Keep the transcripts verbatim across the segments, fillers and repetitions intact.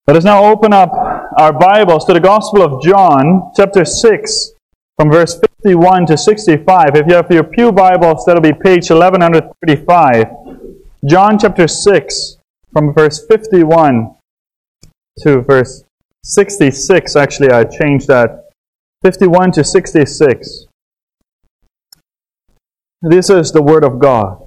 Let us now open up our Bibles to the Gospel of John, chapter six, from verse fifty-one to sixty-five. If you have your pew Bibles, that'll be page eleven thirty-five. John chapter six, from verse fifty-one to verse sixty-six. Actually, I changed that. fifty-one to sixty-six. This is the Word of God.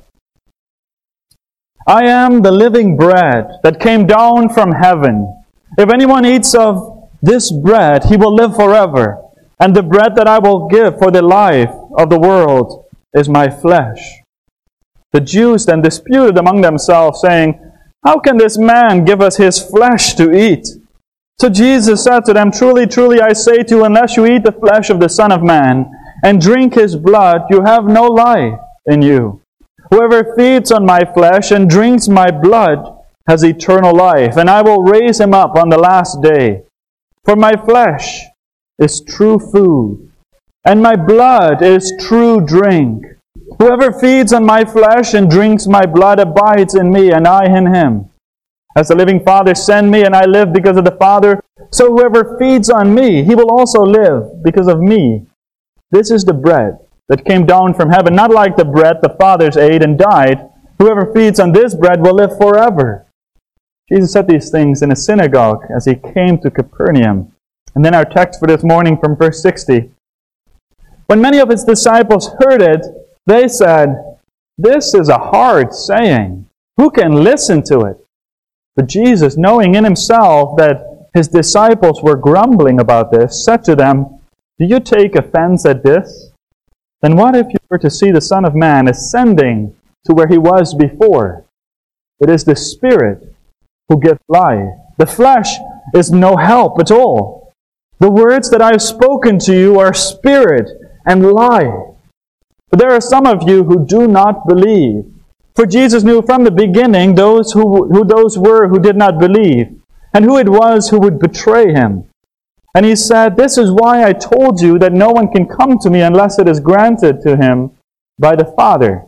I am the living bread that came down from heaven. If anyone eats of this bread, he will live forever. And the bread that I will give for the life of the world is my flesh. The Jews then disputed among themselves, saying, How can this man give us his flesh to eat? So Jesus said to them, Truly, truly, I say to you, unless you eat the flesh of the Son of Man and drink his blood, you have no life in you. Whoever feeds on my flesh and drinks my blood has eternal life, and I will raise him up on the last day. For my flesh is true food, and my blood is true drink. Whoever feeds on my flesh and drinks my blood abides in me, and I in him. As the living Father sent me, and I live because of the Father, so whoever feeds on me, he will also live because of me. This is the bread that came down from heaven, not like the bread the fathers ate and died. Whoever feeds on this bread will live forever. Jesus said these things in a synagogue as he came to Capernaum. And then our text for this morning from verse sixty. When many of his disciples heard it, they said, This is a hard saying. Who can listen to it? But Jesus, knowing in himself that his disciples were grumbling about this, said to them, Do you take offense at this? Then what if you were to see the Son of Man ascending to where he was before? It is the Spirit who gives life. The flesh is no help at all. The words that I have spoken to you are spirit and life. But there are some of you who do not believe. For Jesus knew from the beginning those who, who those were who did not believe, and who it was who would betray him. And he said, This is why I told you that no one can come to me unless it is granted to him by the Father.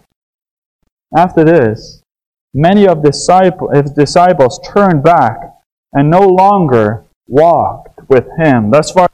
After this, many of his disciples turned back and no longer walked with him. Thus far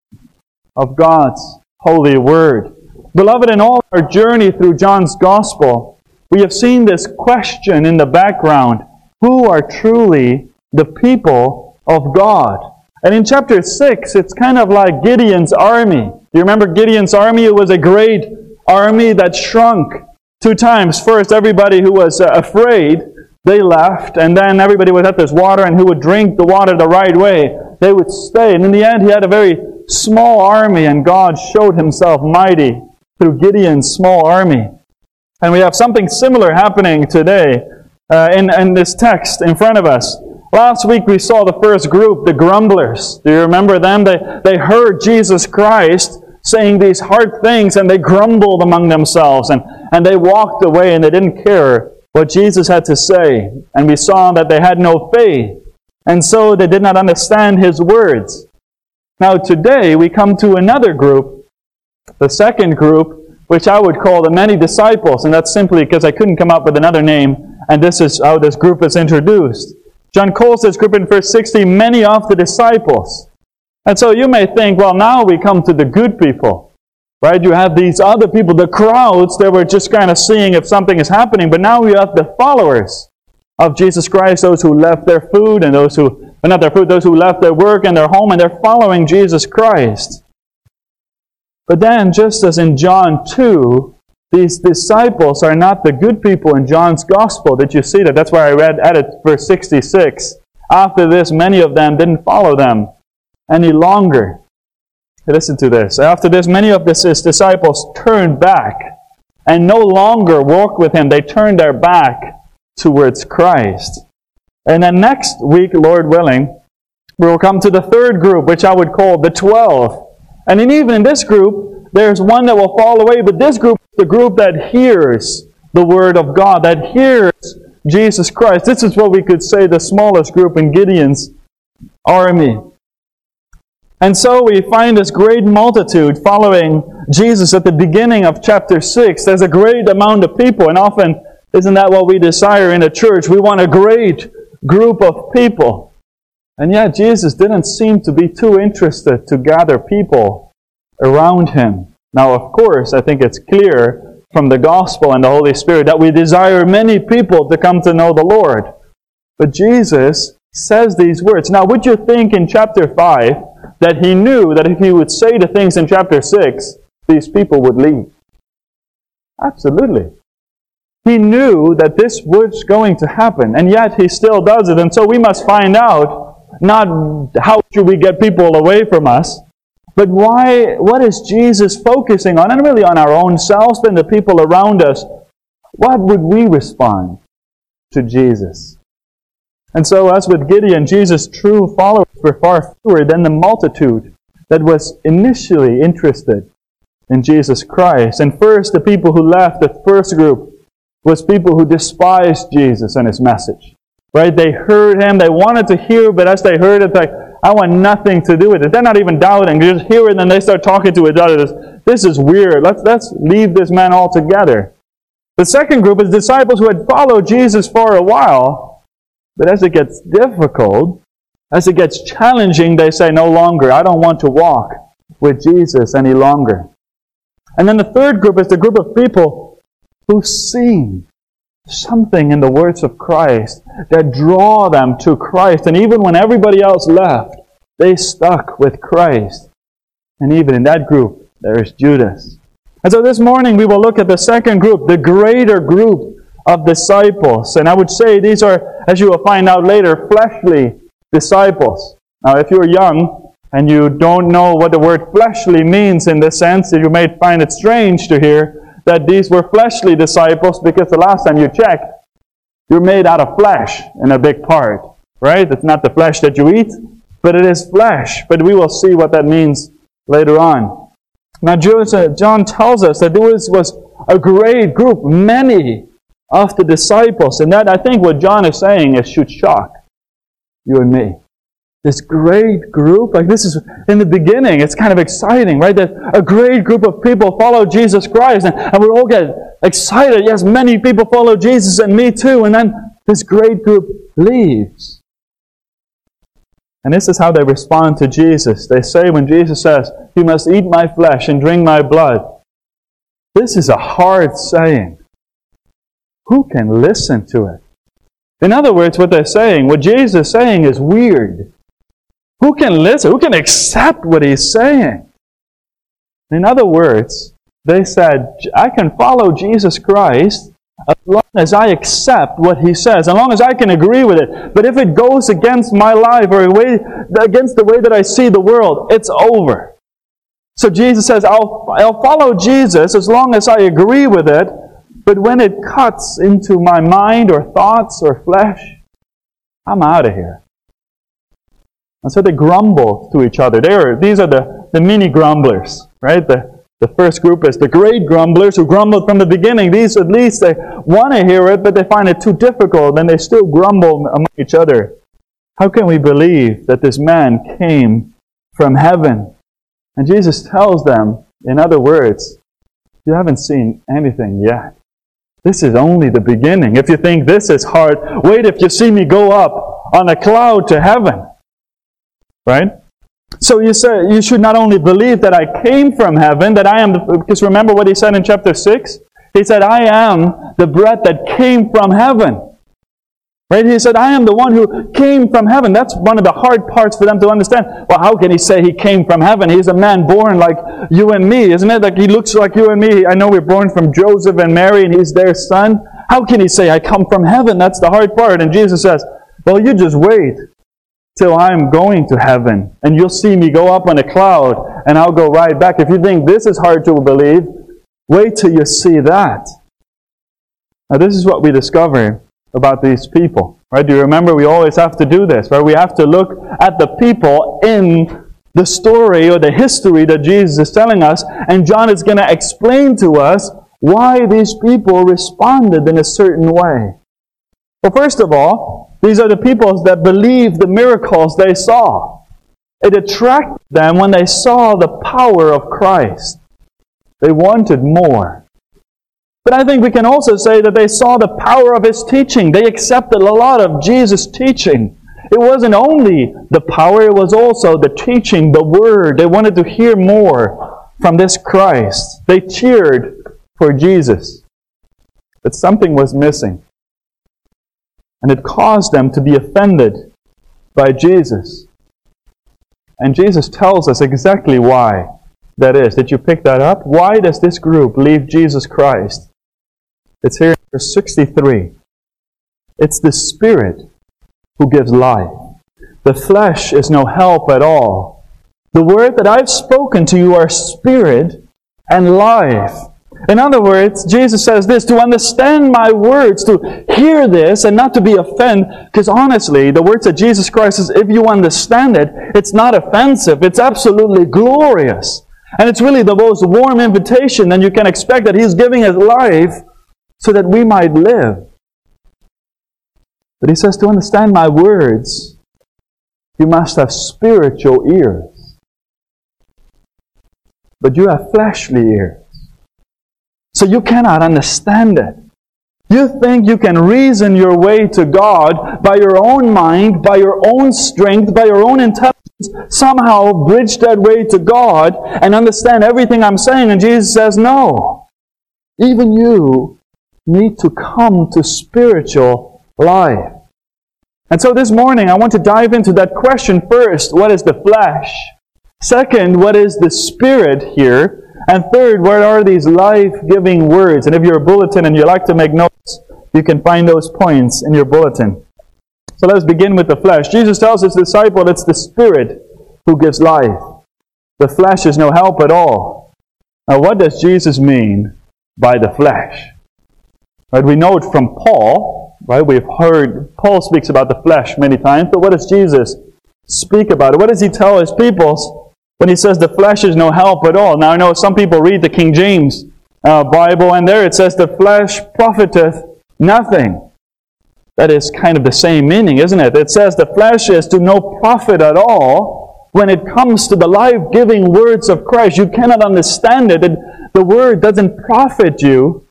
of God's holy word. Beloved, in all our journey through John's Gospel, we have seen this question in the background. Who are truly the people of God? And in chapter six, it's kind of like Gideon's army. Do you remember Gideon's army? It was a great army that shrunk two times. First, everybody who was uh, afraid, they left. And then everybody was at this water, and who would drink the water the right way, they would stay. And in the end, he had a very small army, and God showed himself mighty through Gideon's small army. And we have something similar happening today uh, in, in this text in front of us. Last week we saw the first group, the grumblers. Do you remember them? They, they heard Jesus Christ saying these hard things, and they grumbled among themselves, and, and they walked away, and they didn't care what Jesus had to say. And we saw that they had no faith, and so they did not understand his words. Now today we come to another group, the second group, which I would call the many disciples, and that's simply because I couldn't come up with another name, and this is how this group is introduced. John calls this group in verse sixty, many of the disciples. And so you may think, well, now we come to the good people, right? You have these other people, the crowds, they were just kind of seeing if something is happening, but now we have the followers of Jesus Christ, those who left their food, and those who, well, not their food, those who left their work and their home, and they're following Jesus Christ. But then, just as in John two, these disciples are not the good people in John's Gospel. Did you see that? That's why I read added verse sixty-six. After this, many of them didn't follow them any longer. Listen to this. After this, many of his disciples turned back and no longer walked with him. They turned their back towards Christ. And then next week, Lord willing, we will come to the third group, which I would call the twelve. And in, even in this group, there's one that will fall away, but this group is the group that hears the Word of God, that hears Jesus Christ. This is what we could say the smallest group in Gideon's army. And so we find this great multitude following Jesus at the beginning of chapter six. There's a great amount of people, and often, isn't that what we desire in a church? We want a great group of people. And yet Jesus didn't seem to be too interested to gather people around him. Now, of course, I think it's clear from the Gospel and the Holy Spirit that we desire many people to come to know the Lord. But Jesus says these words. Now, would you think in chapter five that he knew that if he would say the things in chapter six, these people would leave? Absolutely. He knew that this was going to happen, and yet he still does it. And so we must find out not how should we get people away from us, but why, what is Jesus focusing on, and really on our own selves and the people around us. What would we respond to Jesus? And so as with Gideon, Jesus' true followers were far fewer than the multitude that was initially interested in Jesus Christ. And first, the people who left, the first group, was people who despised Jesus and his message. Right? They heard him, they wanted to hear, but as they heard it, like, I want nothing to do with it. They're not even doubting. They just hear it and then they start talking to each other. This is weird. Let's, let's leave this man altogether. The second group is disciples who had followed Jesus for a while, but as it gets difficult, as it gets challenging, they say, no longer, I don't want to walk with Jesus any longer. And then the third group is the group of people who see something in the words of Christ that draw them to Christ. And even when everybody else left, they stuck with Christ. And even in that group, there is Judas. And so this morning we will look at the second group, the greater group of disciples. And I would say these are, as you will find out later, fleshly disciples. Now if you're young and you don't know what the word fleshly means in this sense, you may find it strange to hear that these were fleshly disciples, because the last time you checked, you're made out of flesh in a big part, right? It's not the flesh that you eat, but it is flesh. But we will see what that means later on. Now, John tells us that there was, was a great group, many of the disciples. And that, I think what John is saying, is should shock you and me. This great group, like this is in the beginning, it's kind of exciting, right? That a great group of people follow Jesus Christ, and, and we all get excited. Yes, many people follow Jesus, and me too. And then this great group leaves. And this is how they respond to Jesus. They say when Jesus says, you must eat my flesh and drink my blood. This is a hard saying. Who can listen to it? In other words, what they're saying, what Jesus is saying is weird. Who can listen? Who can accept what he's saying? In other words, they said, I can follow Jesus Christ as long as I accept what he says, as long as I can agree with it. But if it goes against my life or against the way that I see the world, it's over. So Jesus says, I'll, I'll follow Jesus as long as I agree with it. But when it cuts into my mind or thoughts or flesh, I'm out of here. And so they grumble to each other. They are, these are the, the mini grumblers, right? The, the first group is the great grumblers who grumbled from the beginning. These, at least, they want to hear it, but they find it too difficult, and they still grumble among each other. How can we believe that this man came from heaven? And Jesus tells them, in other words, you haven't seen anything yet. This is only the beginning. If you think this is hard, wait if you see me go up on a cloud to heaven. Right? So you say you should not only believe that I came from heaven, that I am, the, because remember what he said in chapter six? He said, I am the bread that came from heaven. Right? He said, I am the one who came from heaven. That's one of the hard parts for them to understand. Well, how can he say he came from heaven? He's a man born like you and me, isn't it? Like he looks like you and me. I know we're born from Joseph and Mary, and he's their son. How can he say, I come from heaven? That's the hard part. And Jesus says, well, you just wait till I'm going to heaven, and you'll see me go up on a cloud, and I'll go right back. If you think this is hard to believe, wait till you see that. Now, this is what we discover about these people, right? Do you remember we always have to do this, right? We have to look at the people in the story or the history that Jesus is telling us, and John is going to explain to us why these people responded in a certain way. Well, first of all, these are the people that believed the miracles they saw. It attracted them when they saw the power of Christ. They wanted more. But I think we can also say that they saw the power of his teaching. They accepted a lot of Jesus' teaching. It wasn't only the power, it was also the teaching, the word. They wanted to hear more from this Christ. They cheered for Jesus. But something was missing. And it caused them to be offended by Jesus. And Jesus tells us exactly why that is. Did you pick that up? Why does this group leave Jesus Christ? It's here in verse sixty-three. It's the Spirit who gives life. The flesh is no help at all. The word that I've spoken to you are spirit and life. In other words, Jesus says this, to understand my words, to hear this and not to be offended, because honestly, the words that Jesus Christ says, if you understand it, it's not offensive, it's absolutely glorious. And it's really the most warm invitation that you can expect, that He's giving His life so that we might live. But He says, to understand my words, you must have spiritual ears. But you have fleshly ears. So you cannot understand it. You think you can reason your way to God by your own mind, by your own strength, by your own intelligence, somehow bridge that way to God and understand everything I'm saying. And Jesus says, no. Even you need to come to spiritual life. And so this morning I want to dive into that question first. What is the flesh? Second, what is the Spirit here? And third, what are these life-giving words? And if you're a bulletin and you like to make notes, you can find those points in your bulletin. So let's begin with the flesh. Jesus tells His disciple it's the Spirit who gives life. The flesh is no help at all. Now what does Jesus mean by the flesh? Right, we know it from Paul. Right? We've heard Paul speaks about the flesh many times, but what does Jesus speak about it? What does He tell His people when He says the flesh is no help at all? Now I know some people read the King James uh, Bible, and there it says the flesh profiteth nothing. That is kind of the same meaning, isn't it? It says the flesh is to no profit at all when it comes to the life-giving words of Christ. You cannot understand it. The Word doesn't profit you.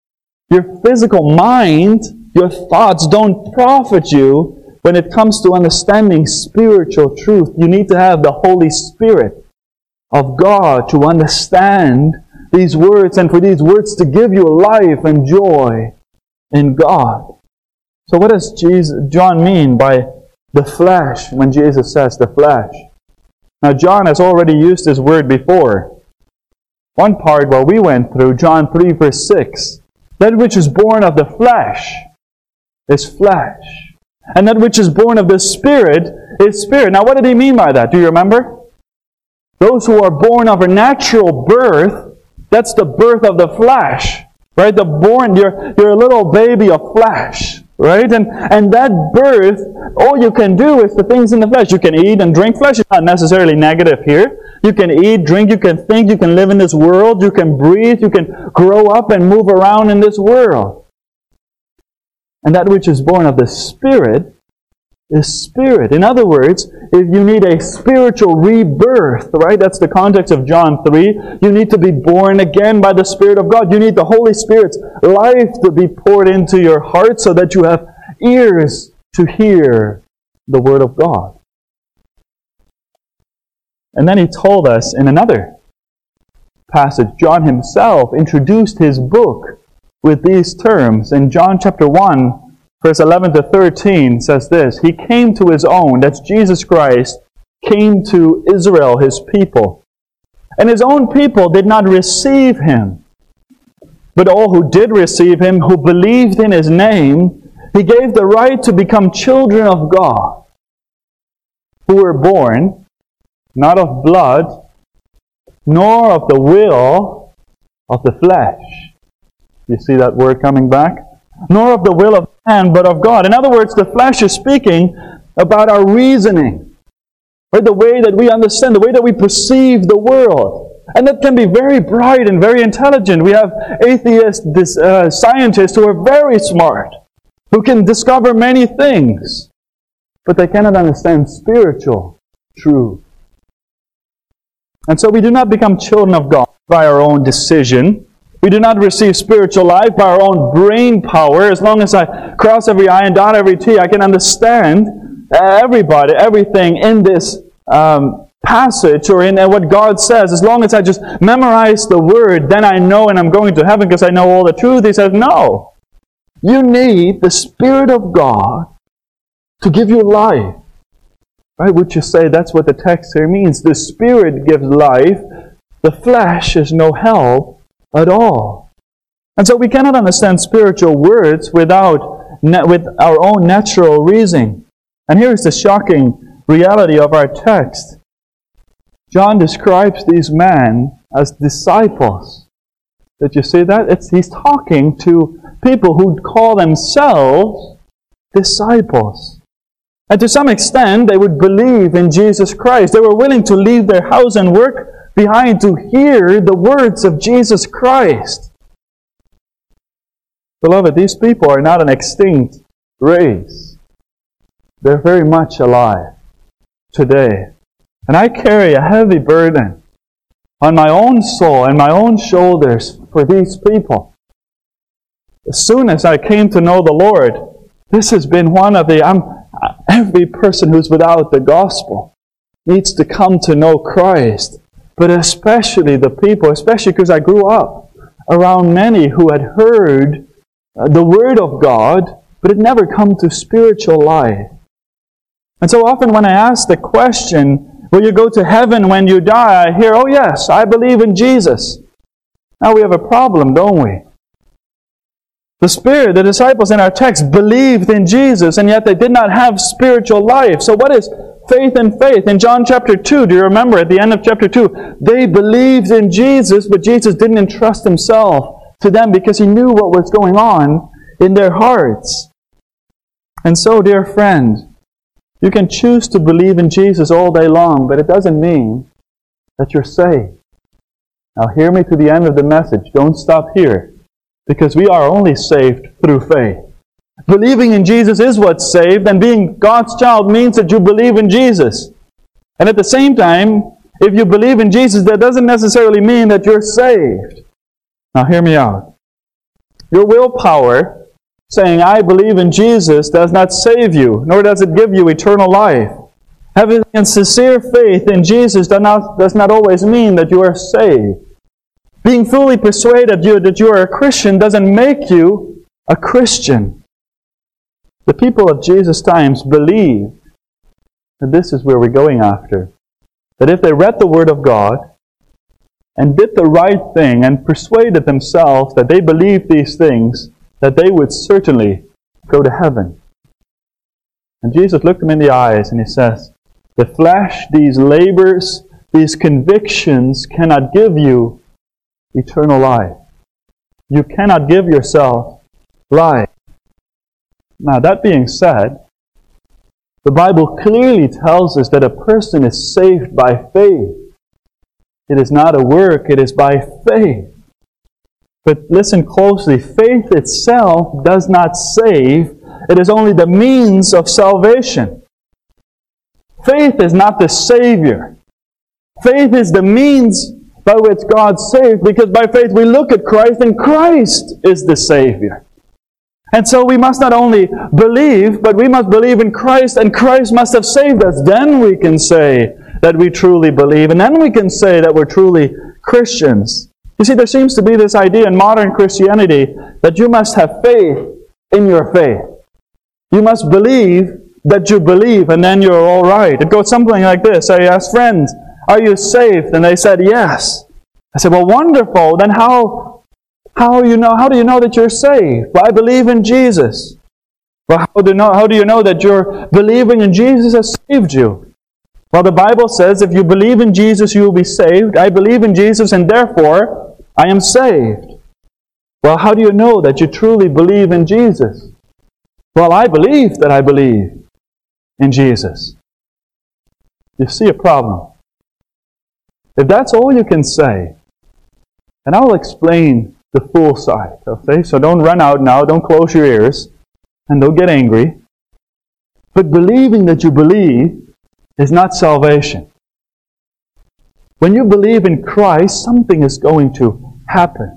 Your physical mind, your thoughts don't profit you when it comes to understanding spiritual truth. You need to have the Holy Spirit of God to understand these words and for these words to give you life and joy in God. So what does Jesus, John mean by the flesh when Jesus says the flesh? Now John has already used this word before. One part where we went through, John three verse six. That which is born of the flesh is flesh. And that which is born of the Spirit is spirit. Now what did He mean by that? Do you remember? Those who are born of a natural birth, that's the birth of the flesh. Right? The born, you're, you're a little baby of flesh. Right? And, and that birth, all you can do is the things in the flesh. You can eat and drink. Flesh is not necessarily negative here. You can eat, drink, you can think, you can live in this world, you can breathe, you can grow up and move around in this world. And that which is born of the Spirit is spirit. In other words, if you need a spiritual rebirth, right? That's the context of John three. You need to be born again by the Spirit of God. You need the Holy Spirit's life to be poured into your heart so that you have ears to hear the Word of God. And then He told us in another passage, John himself introduced his book with these terms. In John chapter one, verse eleven to thirteen says this, He came to His own, that's Jesus Christ, came to Israel, His people. And His own people did not receive Him. But all who did receive Him, who believed in His name, He gave the right to become children of God, who were born not of blood, nor of the will of the flesh. You see that word coming back? Nor of the will of man, but of God. In other words, the flesh is speaking about our reasoning. Right? The way that we understand, the way that we perceive the world. And that can be very bright and very intelligent. We have atheist uh, scientists who are very smart, who can discover many things, but they cannot understand spiritual truth. And so we do not become children of God by our own decision. We do not receive spiritual life by our own brain power. As long as I cross every I and dot every T, I can understand everybody, everything in this um, passage or in what God says, as long as I just memorize the Word, then I know and I'm going to heaven because I know all the truth. He says, no. You need the Spirit of God to give you life. Right? Would you say that's what the text here means? The Spirit gives life. The flesh is no help at all. And so we cannot understand spiritual words without with our own natural reasoning. And here is the shocking reality of our text. John describes these men as disciples. Did you see that? It's, he's talking to people who call themselves disciples. And to some extent, they would believe in Jesus Christ. They were willing to leave their house and work behind to hear the words of Jesus Christ. Beloved, these people are not an extinct race. They're very much alive today. And I carry a heavy burden on my own soul and my own shoulders for these people. As soon as I came to know the Lord, this has been one of the... I'm, every person who's without the gospel needs to come to know Christ. But especially the people, especially because I grew up around many who had heard the Word of God, but had never come to spiritual life. And so often when I ask the question, will you go to heaven when you die? I hear, oh yes, I believe in Jesus. Now we have a problem, don't we? The Spirit, the disciples in our text believed in Jesus, and yet they did not have spiritual life. So what is faith in faith? In John chapter two, do you remember at the end of chapter two, they believed in Jesus, but Jesus didn't entrust Himself to them because He knew what was going on in their hearts. And so, dear friend, you can choose to believe in Jesus all day long, but it doesn't mean that you're saved. Now hear me to the end of the message. Don't stop here, because we are only saved through faith. Believing in Jesus is what's saved, and being God's child means that you believe in Jesus. And at the same time, if you believe in Jesus, that doesn't necessarily mean that you're saved. Now hear me out. Your willpower, saying, I believe in Jesus, does not save you, nor does it give you eternal life. Having a sincere faith in Jesus does not, does not always mean that you are saved. Being fully persuaded you that you are a Christian doesn't make you a Christian. The people of Jesus' times believed that this is where we're going after. That if they read the Word of God and did the right thing and persuaded themselves that they believed these things, that they would certainly go to heaven. And Jesus looked them in the eyes and He says, the flesh, these labors, these convictions cannot give you eternal life. You cannot give yourself life. Now, that being said, the Bible clearly tells us that a person is saved by faith. It is not a work, it is by faith. But listen closely, faith itself does not save. It is only the means of salvation. Faith is not the Savior. Faith is the means by which God saved, because by faith we look at Christ, and Christ is the Savior. And so we must not only believe, but we must believe in Christ, and Christ must have saved us. Then we can say that we truly believe, and then we can say that we're truly Christians. You see, there seems to be this idea in modern Christianity that you must have faith in your faith. You must believe that you believe, and then you're all right. It goes something like this. I asked friends, are you saved? And they said, yes. I said, well, wonderful. Then how, how, you know, how do you know that you're saved? Well, I believe in Jesus. Well, how do, you know, how do you know that you're believing in Jesus has saved you? Well, the Bible says if you believe in Jesus, you will be saved. I believe in Jesus, and therefore I am saved. Well, how do you know that you truly believe in Jesus? Well, I believe that I believe in Jesus. You see a problem. If that's all you can say, and I'll explain the full side, okay? So don't run out now, don't close your ears, and don't get angry. But believing that you believe is not salvation. When you believe in Christ, something is going to happen.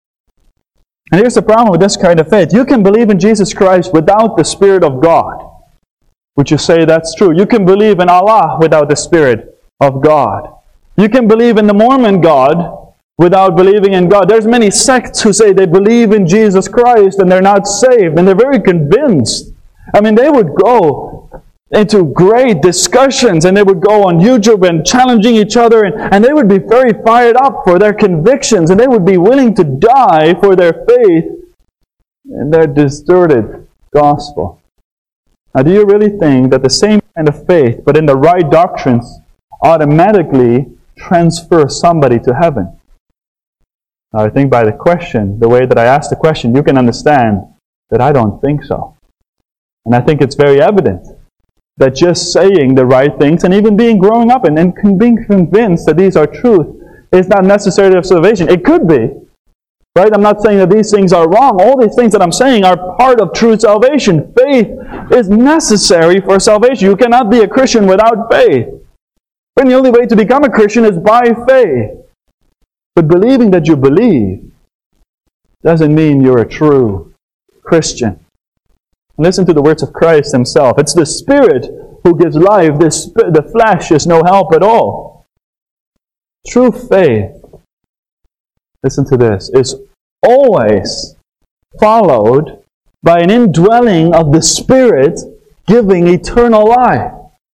And here's the problem with this kind of faith. You can believe in Jesus Christ without the Spirit of God. Would you say that's true? You can believe in Allah without the Spirit of God. You can believe in the Mormon God without believing in God. There's many sects who say they believe in Jesus Christ and they're not saved, and they're very convinced. I mean, they would go into great discussions, and they would go on YouTube and challenging each other, and, and they would be very fired up for their convictions, and they would be willing to die for their faith in their distorted gospel. Now, do you really think that the same kind of faith, but in the right doctrines, automatically transfer somebody to heaven? Now, I think by the question, the way that I asked the question, you can understand that I don't think so. And I think it's very evident that just saying the right things and even being growing up and, and being convinced that these are truth is not necessary of salvation. It could be. Right? I'm not saying that these things are wrong. All these things that I'm saying are part of true salvation. Faith is necessary for salvation. You cannot be a Christian without faith. And the only way to become a Christian is by faith. But believing that you believe doesn't mean you're a true Christian. Listen to the words of Christ Himself. It's the Spirit who gives life. This, the flesh is no help at all. True faith, listen to this, is always followed by an indwelling of the Spirit giving eternal life.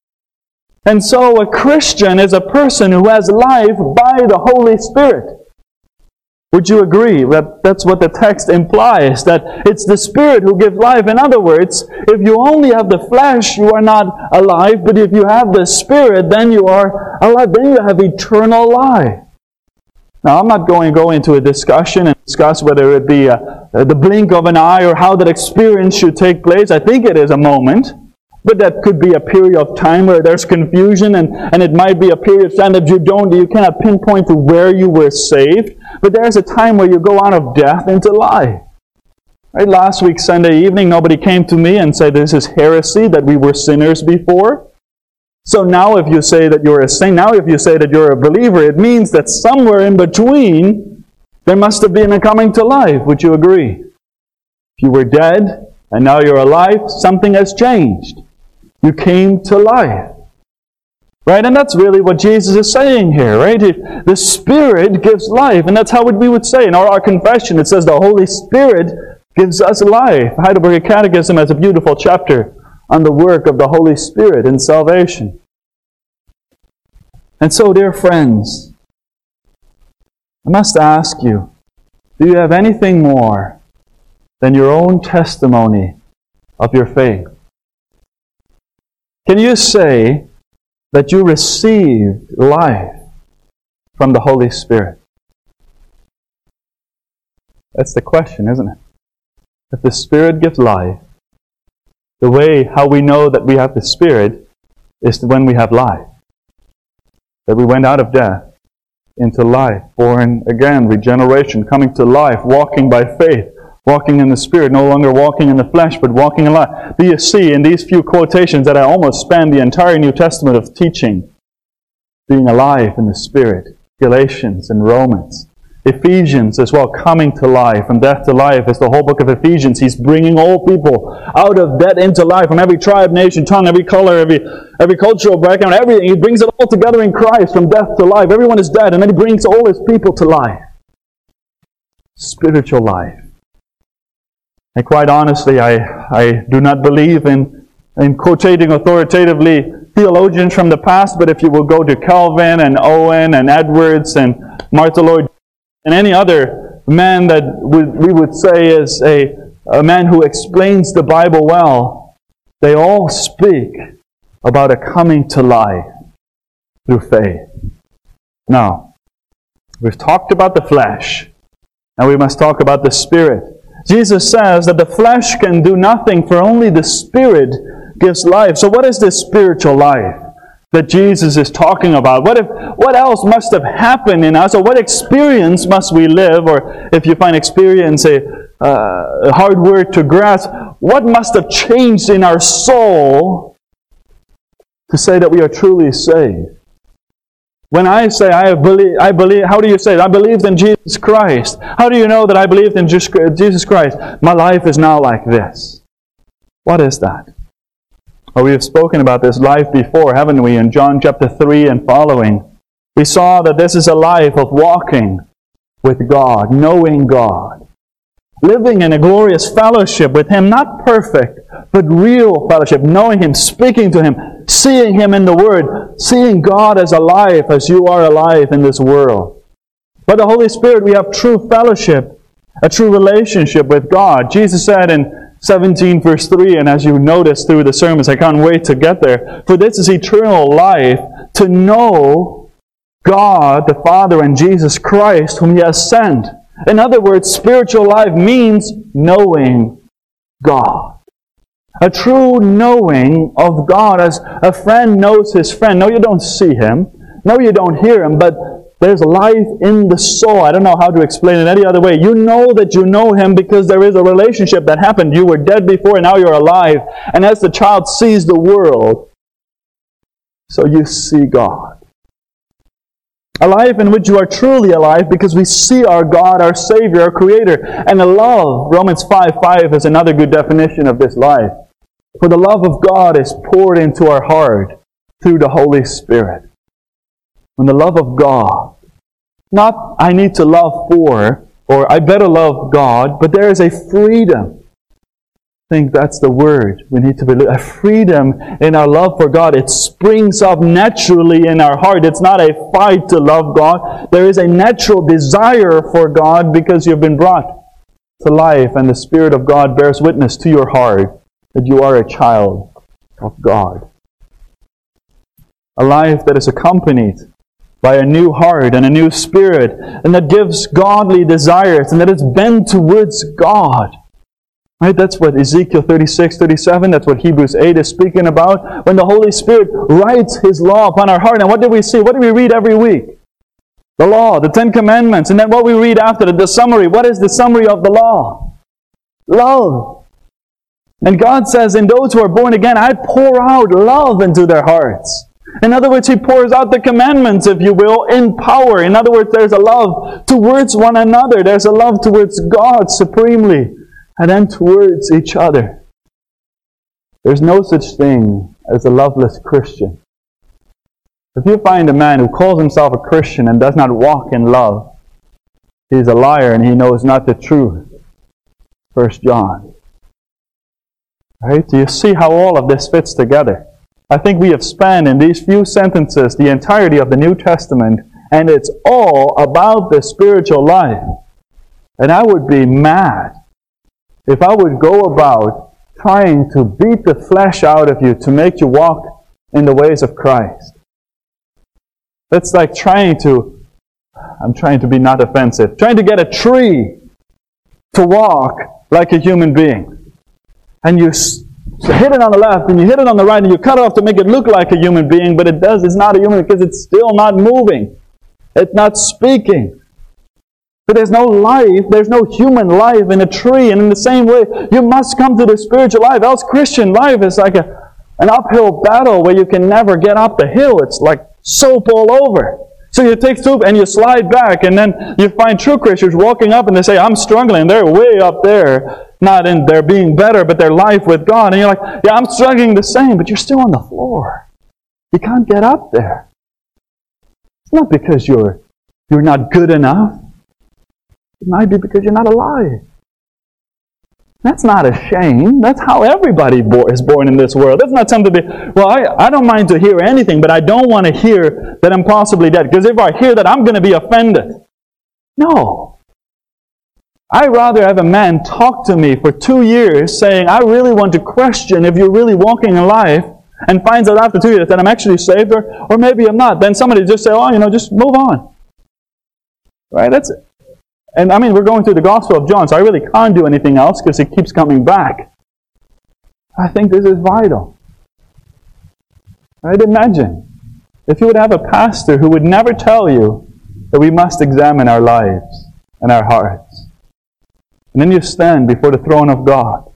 And so a Christian is a person who has life by the Holy Spirit. Would you agree that that's what the text implies? That it's the Spirit who gives life. In other words, if you only have the flesh, you are not alive. But if you have the Spirit, then you are alive. Then you have eternal life. Now, I'm not going to go into a discussion and discuss whether it be a, a, the blink of an eye or how that experience should take place. I think it is a moment. But that could be a period of time where there's confusion, and, and it might be a period of time that you don't, you cannot pinpoint to where you were saved. But there's a time where you go out of death into life. Right? Last week, Sunday evening, nobody came to me and said this is heresy, that we were sinners before. So now if you say that you're a saint, now if you say that you're a believer, it means that somewhere in between, there must have been a coming to life. Would you agree? If you were dead, and now you're alive, something has changed. You came to life. Right? And that's really what Jesus is saying here, right? The Spirit gives life. And that's how we would say in our, our confession. It says the Holy Spirit gives us life. Heidelberg Catechism has a beautiful chapter on the work of the Holy Spirit in salvation. And so, dear friends, I must ask you, do you have anything more than your own testimony of your faith? Can you say that you received life from the Holy Spirit? That's the question, isn't it? If the Spirit gives life, the way how we know that we have the Spirit is when we have life. That we went out of death into life, born again, regeneration, coming to life, walking by faith. Walking in the Spirit, no longer walking in the flesh, but walking in life. Do you see in these few quotations that I almost span the entire New Testament of teaching? Being alive in the Spirit. Galatians and Romans. Ephesians as well, coming to life. From death to life is the whole book of Ephesians. He's bringing all people out of death into life. From every tribe, nation, tongue, every color, every, every cultural background, everything. He brings it all together in Christ from death to life. Everyone is dead, and then He brings all His people to life. Spiritual life. And quite honestly, I, I do not believe in, in quotating authoritatively theologians from the past, but if you will go to Calvin and Owen and Edwards and Martyn Lloyd and any other man that we would say is a, a man who explains the Bible well, they all speak about a coming to life through faith. Now, we've talked about the flesh, and we must talk about the Spirit. Jesus says that the flesh can do nothing, for only the Spirit gives life. So what is this spiritual life that Jesus is talking about? What if, what else must have happened in us? Or what experience must we live? Or if you find experience a, uh, a hard word to grasp, what must have changed in our soul to say that we are truly saved? When I say I believe, I believe, how do you say it? I believed in Jesus Christ. How do you know that I believed in Jesus Christ? My life is now like this. What is that? Well, we have spoken about this life before, haven't we? In John chapter three and following, we saw that this is a life of walking with God, knowing God, living in a glorious fellowship with Him, not perfect, but real fellowship, knowing Him, speaking to Him, seeing Him in the Word, seeing God as alive as you are alive in this world. By the Holy Spirit, we have true fellowship, a true relationship with God. Jesus said in seventeen verse three, and as you notice through the sermons, I can't wait to get there, for this is eternal life, to know God the Father and Jesus Christ whom He has sent. In other words, spiritual life means knowing God. A true knowing of God as a friend knows his friend. No, you don't see him. No, you don't hear him, but there's life in the soul. I don't know how to explain it any other way. You know that you know Him because there is a relationship that happened. You were dead before and now you're alive. And as the child sees the world, so you see God. A life in which you are truly alive because we see our God, our Savior, our Creator. And the love, Romans five five is another good definition of this life. For the love of God is poured into our heart through the Holy Spirit. When the love of God, not I need to love for, or I better love God, but there is a freedom. I think that's the word we need to believe. A freedom in our love for God. It springs up naturally in our heart. It's not a fight to love God. There is a natural desire for God because you've been brought to life and the Spirit of God bears witness to your heart that you are a child of God. A life that is accompanied by a new heart and a new spirit, and that gives godly desires, and that is bent towards God. Right? That's what Ezekiel thirty-six, thirty-seven, that's what Hebrews eight is speaking about. When the Holy Spirit writes His law upon our heart, and what do we see? What do we read every week? The law, the Ten Commandments, and then what we read after it, the summary. What is the summary of the law? Love. And God says, in those who are born again, I pour out love into their hearts. In other words, He pours out the commandments, if you will, in power. In other words, there's a love towards one another. There's a love towards God supremely, and then towards each other. There's no such thing as a loveless Christian. If you find a man who calls himself a Christian and does not walk in love, he's a liar and he knows not the truth. First John. Right? Do you see how all of this fits together? I think we have spanned in these few sentences the entirety of the New Testament, and it's all about the spiritual life. And I would be mad if I would go about trying to beat the flesh out of you to make you walk in the ways of Christ. That's like trying to, I'm trying to be not offensive, trying to get a tree to walk like a human being. And you hit it on the left and you hit it on the right and you cut it off to make it look like a human being, but it does, it's not a human because it's still not moving. It's not speaking. But there's no life, there's no human life in a tree. And in the same way, you must come to the spiritual life. Else Christian life is like a, an uphill battle where you can never get up the hill. It's like soap all over. So you take soup and you slide back, and then you find true Christians walking up and they say, I'm struggling. They're way up there. Not in their being better, but their life with God. And you're like, yeah, I'm struggling the same, but you're still on the floor. You can't get up there. It's not because you're you're not good enough. It might be because you're not alive. That's not a shame. That's how everybody bo- is born in this world. That's not something to be, well, I, I don't mind to hear anything, but I don't want to hear that I'm possibly dead. Because if I hear that, I'm going to be offended. No. I'd rather have a man talk to me for two years saying, I really want to question if you're really walking in life, and finds out after two years that I'm actually saved, or, or maybe I'm not. Then somebody just say, oh, you know, just move on. Right? That's it. And I mean, we're going through the Gospel of John, so I really can't do anything else because it keeps coming back. I think this is vital. I'd imagine if you would have a pastor who would never tell you that we must examine our lives and our hearts. And then you stand before the throne of God.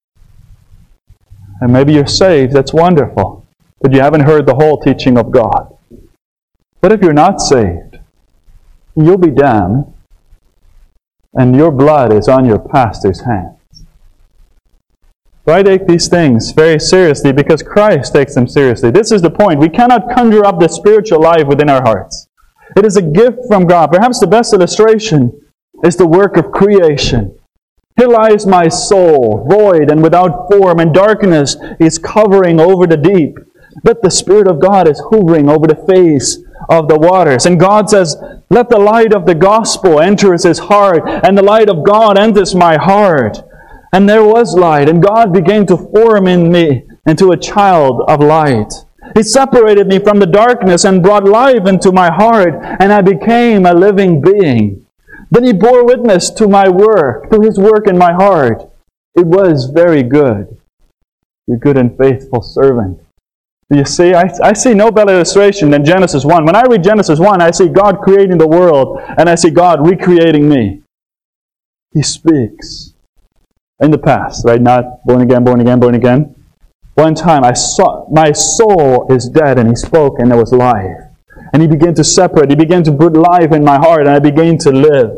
And maybe you're saved, that's wonderful. But you haven't heard the whole teaching of God. But if you're not saved, you'll be damned. And your blood is on your pastor's hands. So I take these things very seriously because Christ takes them seriously. This is the point. We cannot conjure up the spiritual life within our hearts. It is a gift from God. Perhaps the best illustration is the work of creation. Here lies my soul, void and without form, and darkness is covering over the deep. But the Spirit of God is hovering over the face of the waters. And God says, let the light of the gospel enter his heart, and the light of God enters my heart. And there was light, and God began to form in me into a child of light. He separated me from the darkness and brought life into my heart, and I became a living being. Then He bore witness to my work, to His work in my heart. It was very good. You good and faithful servant. You see, I, I see no better illustration than Genesis one. When I read Genesis one, I see God creating the world, and I see God recreating me. He speaks. In the past, right? Not born again, born again, born again. One time I saw, my soul is dead, and He spoke, and there was life. And He began to separate. He began to put life in my heart, and I began to live.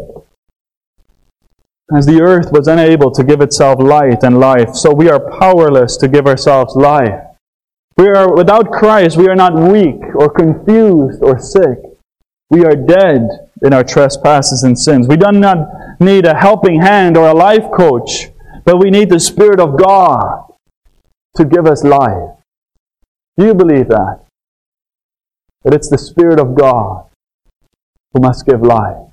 As the earth was unable to give itself light and life, so we are powerless to give ourselves life. We are, without Christ, we are not weak or confused or sick. We are dead in our trespasses and sins. We do not need a helping hand or a life coach, but we need the Spirit of God to give us life. Do you believe that? That it's the Spirit of God who must give life.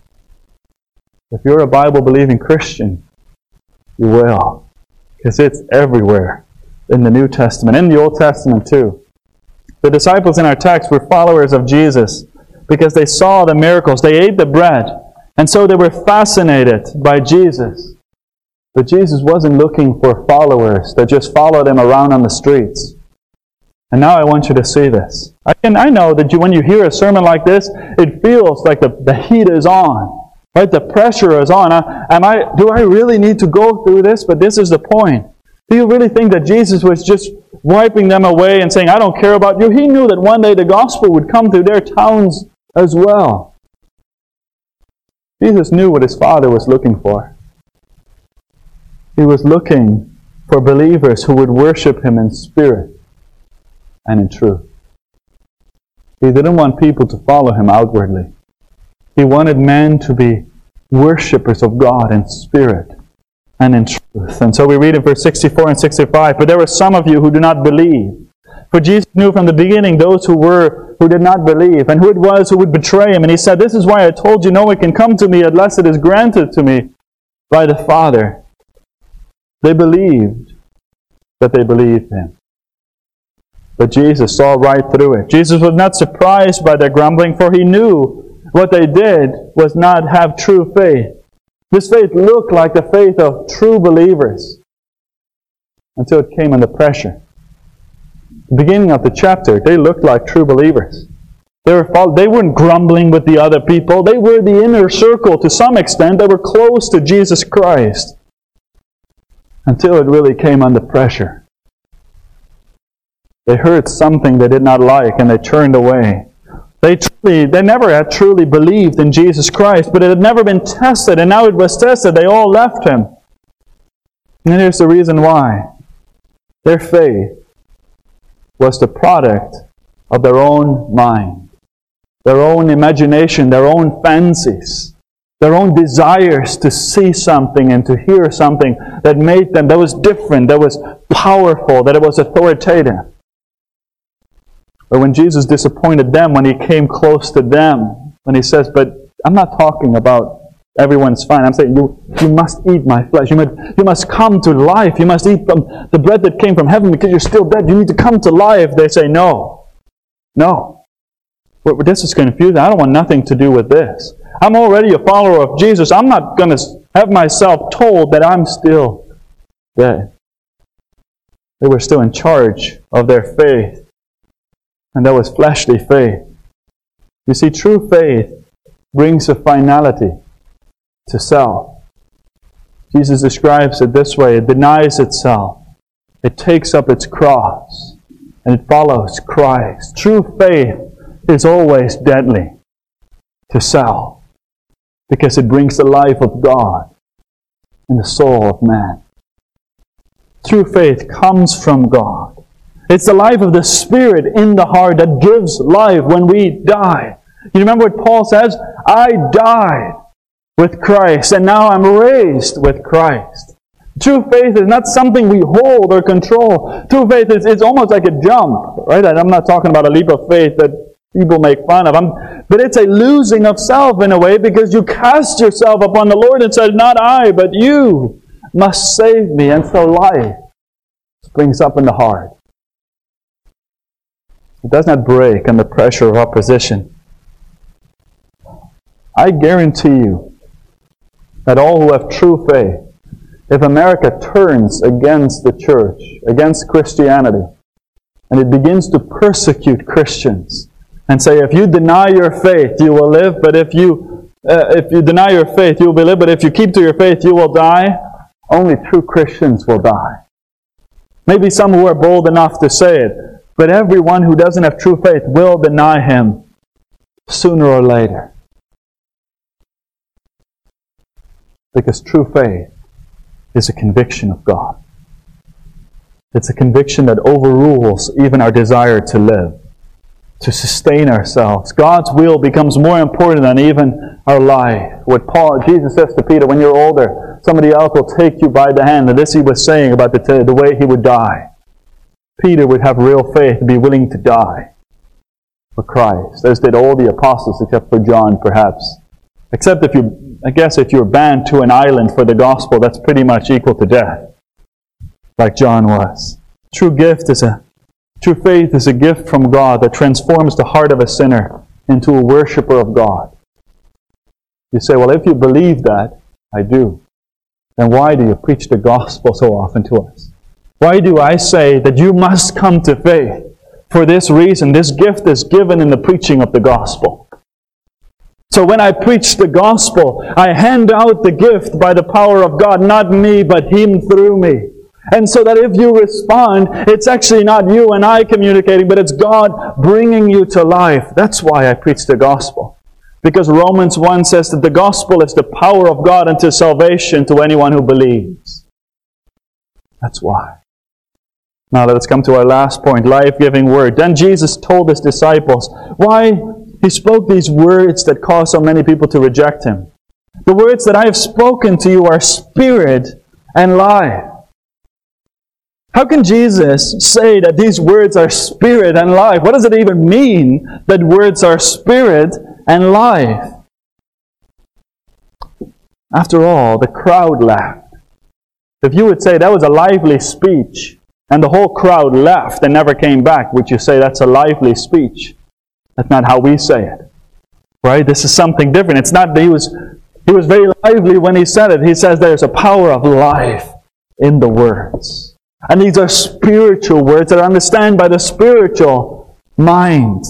If you're a Bible-believing Christian, you will. Because it's everywhere in the New Testament, in the Old Testament too. The disciples in our text were followers of Jesus because they saw the miracles. They ate the bread. And so they were fascinated by Jesus. But Jesus wasn't looking for followers that just followed Him around on the streets. And now I want you to see this. I can I know that you, when you hear a sermon like this, it feels like the, the heat is on. Right? The pressure is on. I, am I, do I really need to go through this? But this is the point. Do you really think that Jesus was just wiping them away and saying, I don't care about you? He knew that one day the gospel would come to their towns as well. Jesus knew what His Father was looking for. He was looking for believers who would worship Him in spirit and in truth. He didn't want people to follow Him outwardly. He wanted men to be worshippers of God in spirit and in truth. And so we read in verse sixty-four and sixty-five, but there were some of you who do not believe. For Jesus knew from the beginning those who were who did not believe, and who it was who would betray Him. And He said, this is why I told you no one can come to me unless it is granted to me by the Father. They believed that they believed Him. But Jesus saw right through it. Jesus was not surprised by their grumbling, for He knew what they did was not have true faith. This faith looked like the faith of true believers until it came under pressure. The beginning of the chapter, they looked like true believers. They, were, they weren't grumbling with the other people. They were the inner circle to some extent. They were close to Jesus Christ. Until it really came under pressure. They heard something they did not like and they turned away. They truly, they never had truly believed in Jesus Christ, but it had never been tested, and now it was tested. They all left Him. And here's the reason why. Their faith was the product of their own mind, their own imagination, their own fancies, their own desires to see something and to hear something that made them, that was different, that was powerful, that it was authoritative. But when Jesus disappointed them, when He came close to them, when He says, but I'm not talking about everyone's fine. I'm saying you, you must eat my flesh. You must, you must come to life. You must eat from the bread that came from heaven because you're still dead. You need to come to life. They say, no. No. Well, this is confusing. I don't want nothing to do with this. I'm already a follower of Jesus. I'm not going to have myself told that I'm still dead. They were still in charge of their faith. And that was fleshly faith. You see, true faith brings a finality to self. Jesus describes it this way. It denies itself. It takes up its cross. And it follows Christ. True faith is always deadly to self. Because it brings the life of God in the soul of man. True faith comes from God. It's the life of the Spirit in the heart that gives life when we die. You remember what Paul says? I died with Christ, and now I'm raised with Christ. True faith is not something we hold or control. True faith is it's almost like a jump, right? And I'm not talking about a leap of faith that people make fun of. I'm, but it's a losing of self in a way, because you cast yourself upon the Lord and say, not I, but you must save me. And so life springs up in the heart. It does not break under pressure of opposition. I guarantee you that all who have true faith, if America turns against the church, against Christianity, and it begins to persecute Christians, and say, if you deny your faith, you will live, but if you uh, if you deny your faith, you will be live, but if you keep to your faith, you will die, only true Christians will die. Maybe some who are bold enough to say it, but everyone who doesn't have true faith will deny Him sooner or later. Because true faith is a conviction of God. It's a conviction that overrules even our desire to live, to sustain ourselves. God's will becomes more important than even our life. What Paul, Jesus says to Peter, when you're older, somebody else will take you by the hand. And this he was saying about the, the way he would die. Peter would have real faith, be willing to die for Christ, as did all the apostles except for John, perhaps. Except if you, I guess if you're banned to an island for the gospel, that's pretty much equal to death, like John was. True gift is a, true faith is a gift from God that transforms the heart of a sinner into a worshiper of God. You say, well, if you believe that, I do, then why do you preach the gospel so often to us? Why do I say that you must come to faith? For this reason, this gift is given in the preaching of the gospel. So when I preach the gospel, I hand out the gift by the power of God, not me, but Him through me. And so that if you respond, it's actually not you and I communicating, but it's God bringing you to life. That's why I preach the gospel. Because Romans one says that the gospel is the power of God unto salvation to anyone who believes. That's why. Now let us come to our last point, life-giving word. Then Jesus told His disciples why He spoke these words that caused so many people to reject Him. The words that I have spoken to you are spirit and life. How can Jesus say that these words are spirit and life? What does it even mean that words are spirit and life? After all, the crowd laughed. If you would say that was a lively speech, and the whole crowd left and never came back, would you say that's a lively speech? That's not how we say it. Right? This is something different. It's not that he was, he was very lively when he said it. He says there's a power of life in the words. And these are spiritual words that are understood by the spiritual mind.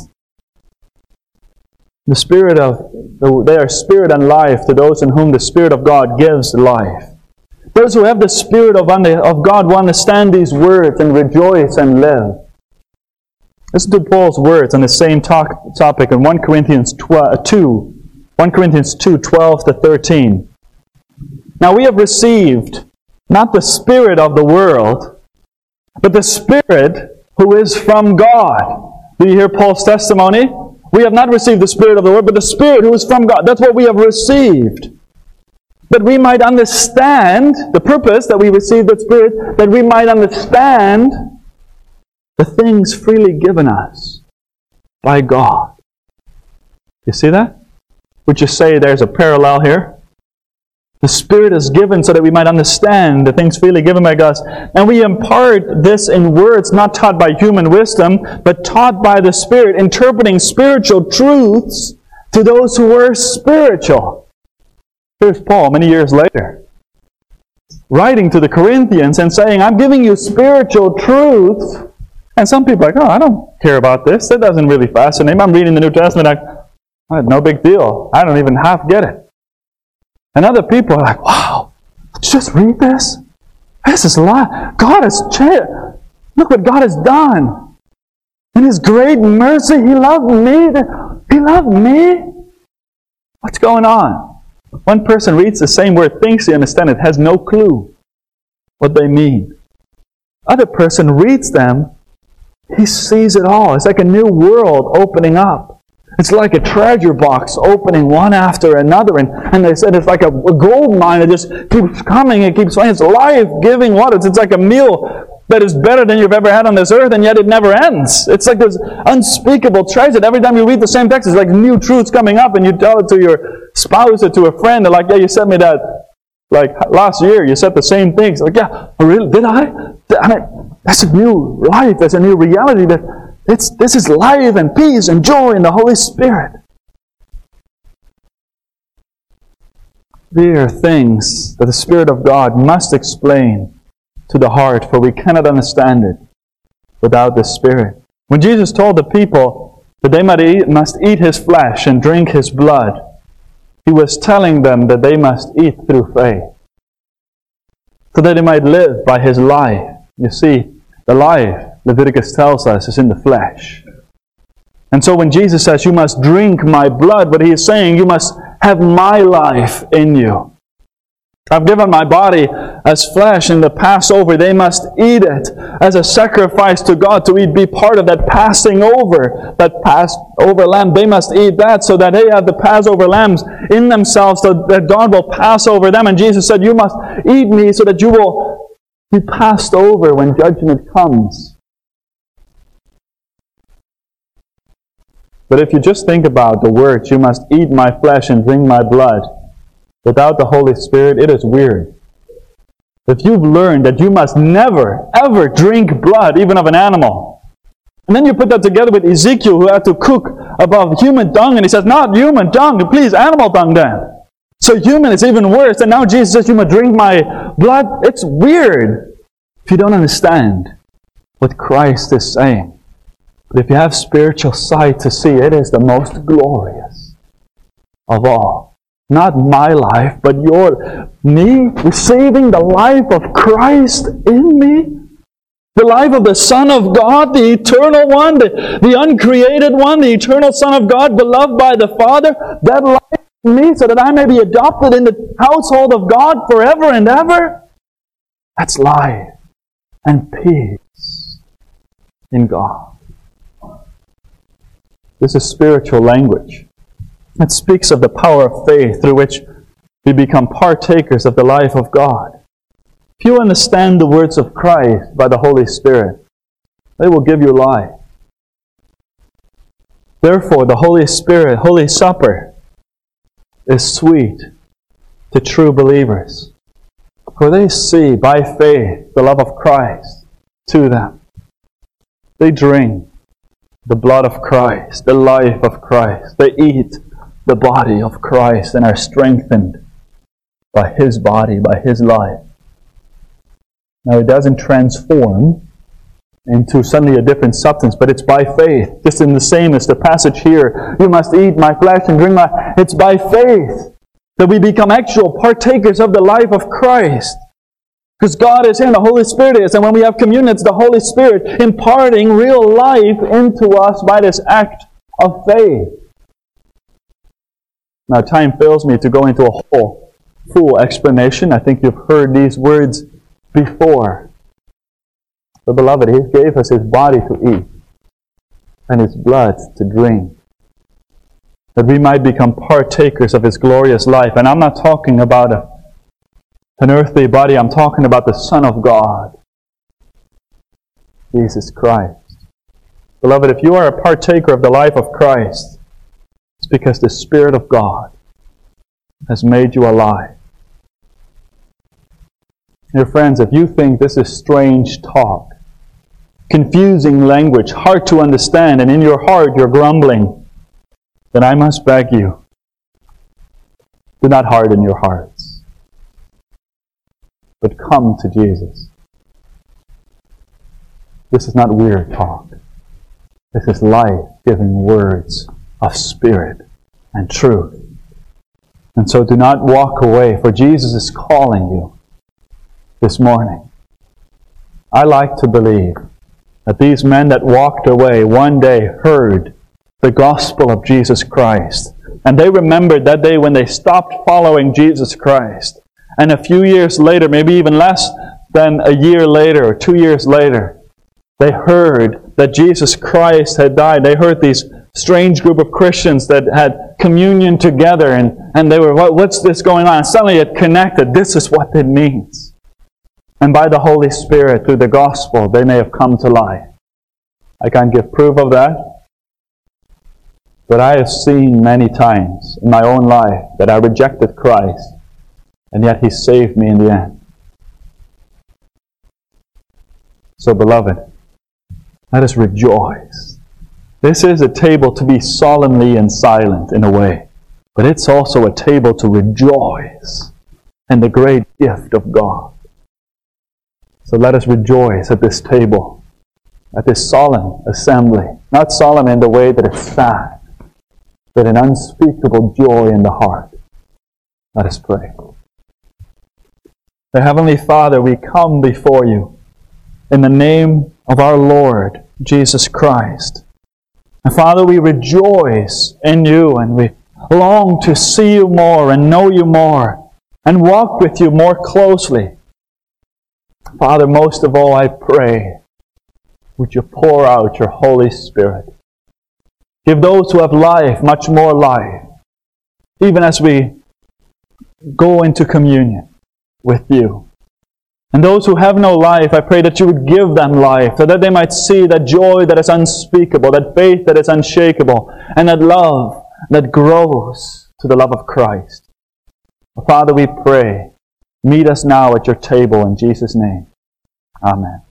The spirit of, they are spirit and life to those in whom the Spirit of God gives life. Those who have the Spirit of, of God will understand these words and rejoice and live. Listen to Paul's words on the same talk, topic in First Corinthians two, First Corinthians two, twelve to thirteen. Now we have received not the spirit of the world, but the Spirit who is from God. Do you hear Paul's testimony? We have not received the spirit of the world, but the Spirit who is from God. That's what we have received. That we might understand the purpose that we receive the Spirit, that we might understand the things freely given us by God. You see that? Would you say there's a parallel here? The Spirit is given so that we might understand the things freely given by God. And we impart this in words not taught by human wisdom, but taught by the Spirit, interpreting spiritual truths to those who are spiritual. Here's Paul many years later, writing to the Corinthians and saying, I'm giving you spiritual truths. And some people are like, oh, I don't care about this. That doesn't really fascinate me. I'm reading the New Testament. Like, oh, no big deal. I don't even half get it. And other people are like, wow, just read this? This is a lot. God has changed. Look what God has done. In His great mercy, He loved me. He loved me. What's going on? One person reads the same word, thinks he understands it, has no clue what they mean. other person reads them, he sees it all. It's like a new world opening up. It's like a treasure box opening one after another. And, and they said it's like a, a gold mine that just keeps coming and keeps flowing. It's life-giving water. It's, it's like a meal that is better than you've ever had on this earth, and yet it never ends. It's like this unspeakable treasure. Every time you read the same text, it's like new truths coming up, and you tell it to your spouse or to a friend. They're like, yeah, you sent me that like last year. You said the same things. Like, yeah, oh, really? Did I? I mean, that's a new life. That's a new reality. That it's this is life and peace and joy in the Holy Spirit. These are things that the Spirit of God must explain to the heart, for we cannot understand it without the Spirit. When Jesus told the people that they must eat, must eat His flesh and drink His blood, He was telling them that they must eat through faith, so that they might live by His life. You see, the life, Leviticus tells us, is in the flesh. And so when Jesus says, you must drink my blood, what He is saying, you must have my life in you. I've given my body as flesh in the Passover. They must eat it as a sacrifice to God, to eat, be part of that passing over, that Passover lamb. They must eat that so that they have the Passover lambs in themselves, so that God will pass over them. And Jesus said, you must eat me so that you will be passed over when judgment comes. But if you just think about the words, you must eat my flesh and drink my blood, without the Holy Spirit, it is weird. If you've learned that you must never, ever drink blood, even of an animal, and then you put that together with Ezekiel, who had to cook above human dung, and he says, not human dung, please, animal dung then. So human is even worse, and now Jesus says, you must drink my blood. It's weird if you don't understand what Christ is saying. But if you have spiritual sight to see, it is the most glorious of all. Not my life, but your, me receiving the life of Christ in me. The life of the Son of God, the eternal one, the, the uncreated one, the eternal Son of God, beloved by the Father. That life in me, so that I may be adopted in the household of God forever and ever. That's life and peace in God. This is spiritual language. It speaks of the power of faith through which we become partakers of the life of God. If you understand the words of Christ by the Holy Spirit, they will give you life. Therefore, the Holy Spirit, Holy Supper, is sweet to true believers, for they see by faith the love of Christ to them. They drink the blood of Christ, the life of Christ. They eat the body of Christ and are strengthened by His body, by His life. Now, it doesn't transform into suddenly a different substance, but it's by faith. Just in the same as the passage here, you must eat my flesh and drink my... It's by faith that we become actual partakers of the life of Christ. Because God is here and the Holy Spirit is. And when we have communion, it's the Holy Spirit imparting real life into us by this act of faith. Now, time fails me to go into a whole, full explanation. I think you've heard these words before. But beloved, He gave us His body to eat and His blood to drink, that we might become partakers of His glorious life. And I'm not talking about a, an earthly body. I'm talking about the Son of God, Jesus Christ. Beloved, if you are a partaker of the life of Christ, it's because the Spirit of God has made you alive. Dear friends, if you think this is strange talk, confusing language, hard to understand, and in your heart you're grumbling, then I must beg you, do not harden your hearts, but come to Jesus. This is not weird talk. This is life-giving words of spirit and truth. And so do not walk away, for Jesus is calling you this morning. I like to believe that these men that walked away one day heard the gospel of Jesus Christ. And they remembered that day when they stopped following Jesus Christ. And a few years later, maybe even less then a year later or two years later, they heard that Jesus Christ had died. They heard these strange group of Christians that had communion together, and, and they were, what, what's this going on? And suddenly it connected. This is what it means. And by the Holy Spirit, through the gospel, they may have come to life. I can't give proof of that, but I have seen many times in my own life that I rejected Christ, and yet He saved me in the end. So, beloved, let us rejoice. This is a table to be solemnly and silent in a way, but it's also a table to rejoice in the great gift of God. So let us rejoice at this table, at this solemn assembly. Not solemn in the way that it's sad, but an unspeakable joy in the heart. Let us pray. The Heavenly Father, we come before You in the name of our Lord Jesus Christ. And Father, we rejoice in You, and we long to see You more and know You more and walk with You more closely. Father, most of all, I pray, would You pour out Your Holy Spirit. Give those who have life much more life, even as we go into communion with You. And those who have no life, I pray that You would give them life, so that they might see that joy that is unspeakable, that faith that is unshakable, and that love that grows to the love of Christ. Father, we pray, meet us now at Your table in Jesus' name. Amen.